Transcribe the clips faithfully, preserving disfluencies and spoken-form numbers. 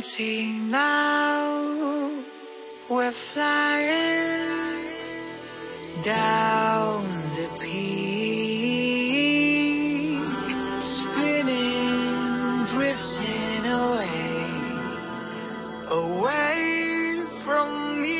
empty now. We're flying down the peak, spinning, drifting away, away from me.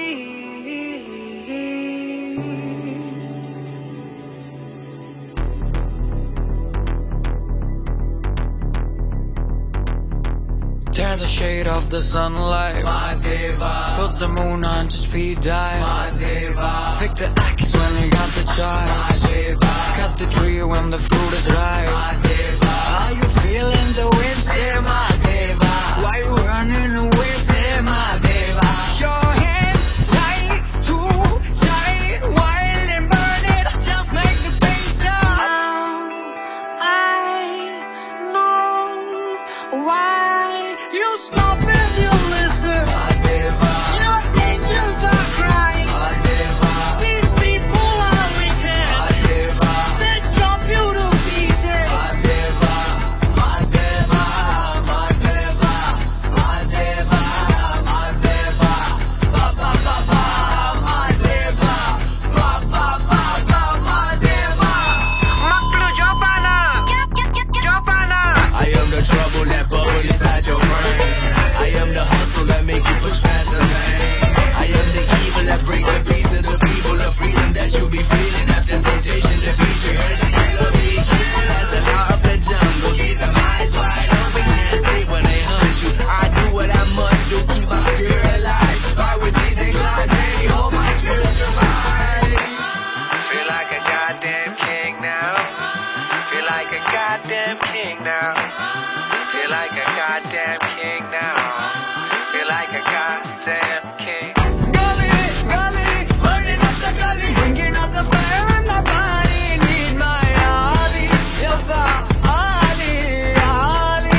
Tear the shade off the sunlight, Mahadeva. Put the moon on to speed dive, Mahadeva. Pick the axe when you got the child, Mahadeva. Cut the tree when the fruit is ripe, Mahadeva. Are you feeling the wind, say Mahadeva? Why you running away, say Mahadeva? Your hands tight, too tight, wild and burn it, just make the pain stop. I know why you stop and you listen. Mahadeva. Your angels are crying. Mahadeva. These people are wicked. Mahadeva. They jump you to pieces. Mahadeva. Mahadeva. Mahadeva. Mahadeva. Mahadeva. Ba ba ba ba. Mahadeva. Ba ba ba ba. Mahadeva. Maklu jopana. Jopana. I am the trouble that bubble inside your brain. I am the hustle that make you push faster, man. I am the evil that break the peace of the people, the freedom that you be feeling after temptation defeats you. Heard the thrill of being killed as the law of the jungle. Keep them eyes wide open, can't sleep when they hunt you. I do what I must do, keep my spirit alive. Fight with these anxiety, hope my spirit survives. Feel like a goddamn king now. Feel like a goddamn king now. Feel like a goddamn king now. Feel like a goddamn king. Gully, gully, burning up the gully, bringing up the fire in my body. Need my Ali, Yafa, Ali, Ali,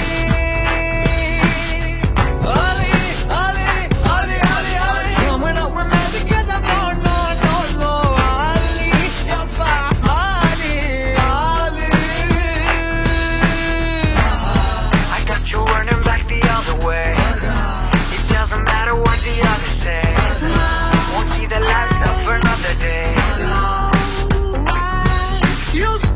Ali, Ali, Ali, Ali, Ali. Coming up with magic 'cause I'm no, no, no, no. Ali, Yafa, Ali, Ali. I got you running back the other way. It doesn't matter what the others say. Won't see the light of another day. You